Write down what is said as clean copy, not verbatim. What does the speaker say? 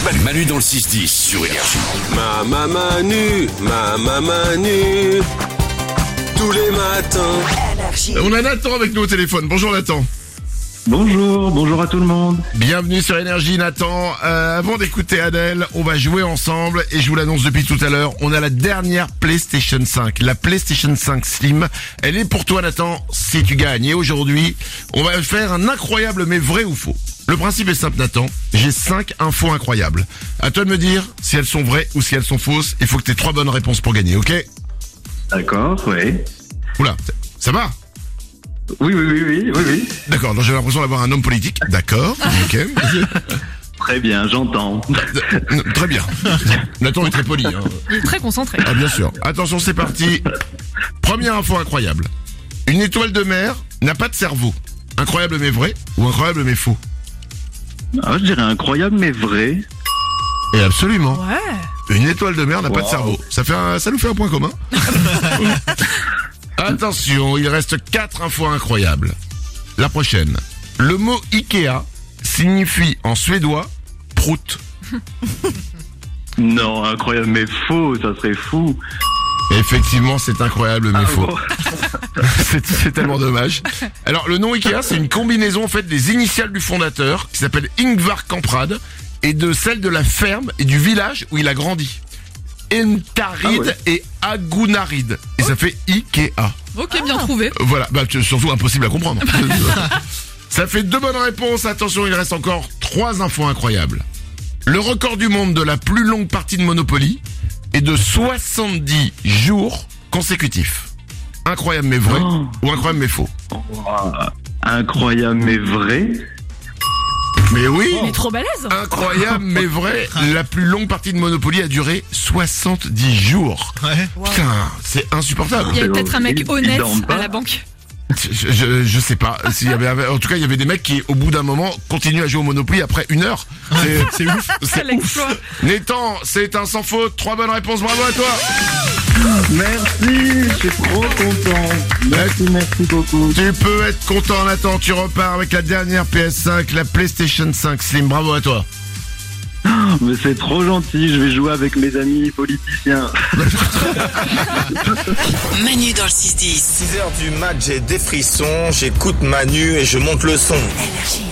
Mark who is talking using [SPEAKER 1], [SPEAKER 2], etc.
[SPEAKER 1] Manu dans le 6-10 sur Énergie.
[SPEAKER 2] Manu, tous les matins.
[SPEAKER 3] On a Nathan avec nous au téléphone. Bonjour Nathan.
[SPEAKER 4] Bonjour à tout le monde.
[SPEAKER 3] Bienvenue sur Énergie Nathan. Avant d'écouter Adèle, on va jouer ensemble et je vous l'annonce depuis tout à l'heure, on a la dernière PlayStation 5, la PlayStation 5 Slim. Elle est pour toi Nathan si tu gagnes. Et aujourd'hui, on va faire un incroyable mais vrai ou faux. Le principe est simple Nathan, j'ai 5 infos incroyables. À toi de me dire si elles sont vraies ou si elles sont fausses. Il faut que tu aies 3 bonnes réponses pour gagner, ok?
[SPEAKER 4] D'accord, oui.
[SPEAKER 3] Oula, ça va?
[SPEAKER 4] Oui.
[SPEAKER 3] D'accord, donc j'ai l'impression d'avoir un homme politique. D'accord, ok.
[SPEAKER 4] Très bien, j'entends.
[SPEAKER 3] Très bien. Nathan est très poli. Hein.
[SPEAKER 5] Il est très concentré.
[SPEAKER 3] Ah bien sûr. Attention, c'est parti. Première info incroyable. Une étoile de mer n'a pas de cerveau. Incroyable mais vrai ou incroyable mais faux?
[SPEAKER 4] Je dirais incroyable mais vrai.
[SPEAKER 3] Et absolument.
[SPEAKER 5] Ouais.
[SPEAKER 3] Une étoile de mer n'a pas de
[SPEAKER 4] Wow.
[SPEAKER 3] cerveau. Ça nous fait un point commun. Attention, il reste 4 infos incroyables. La prochaine. Le mot Ikea signifie en suédois prout.
[SPEAKER 4] Non, incroyable mais faux, ça serait fou.
[SPEAKER 3] Effectivement, c'est incroyable mais faux.
[SPEAKER 4] Bon.
[SPEAKER 3] C'est tellement dommage. Alors, le nom Ikea, c'est une combinaison en fait des initiales du fondateur, qui s'appelle Ingvar Kamprad, et de celle de la ferme et du village où il a grandi. Entarid et Agunarid. Et ça fait Ikea.
[SPEAKER 5] Ok, bien trouvé.
[SPEAKER 3] Voilà, surtout impossible à comprendre. Ça fait 2 bonnes réponses. Attention, il reste encore 3 infos incroyables. Le record du monde de la plus longue partie de Monopoly est de 70 jours consécutifs. Incroyable mais vrai ou incroyable mais faux?
[SPEAKER 4] Incroyable mais vrai.
[SPEAKER 3] Mais oui,
[SPEAKER 5] Il est trop balèze.
[SPEAKER 3] incroyable mais vrai. La plus longue partie de Monopoly a duré 70 jours. Putain, c'est insupportable.
[SPEAKER 5] Il y avait peut-être un mec
[SPEAKER 4] Ils
[SPEAKER 5] honnête
[SPEAKER 4] dorment pas.
[SPEAKER 5] à la banque.
[SPEAKER 3] Je sais pas s'il y avait, en tout cas il y avait des mecs qui au bout d'un moment continuent à jouer au Monopoly après 1 heure. C'est ouf. C'est
[SPEAKER 5] Quel
[SPEAKER 3] ouf.
[SPEAKER 5] exploit.
[SPEAKER 3] Nathan, c'est un sans faute. 3 bonnes réponses. Bravo à toi.
[SPEAKER 4] Merci, je suis trop content. Merci beaucoup.
[SPEAKER 3] Tu peux être content Nathan. Tu repars avec la dernière PS5, la PlayStation 5 Slim. Bravo à toi.
[SPEAKER 4] Mais c'est trop gentil, je vais jouer avec mes amis politiciens.
[SPEAKER 6] Manu dans le 6-10.
[SPEAKER 7] 6h du mat, j'ai des frissons, j'écoute Manu et je monte le son.
[SPEAKER 6] Énergie.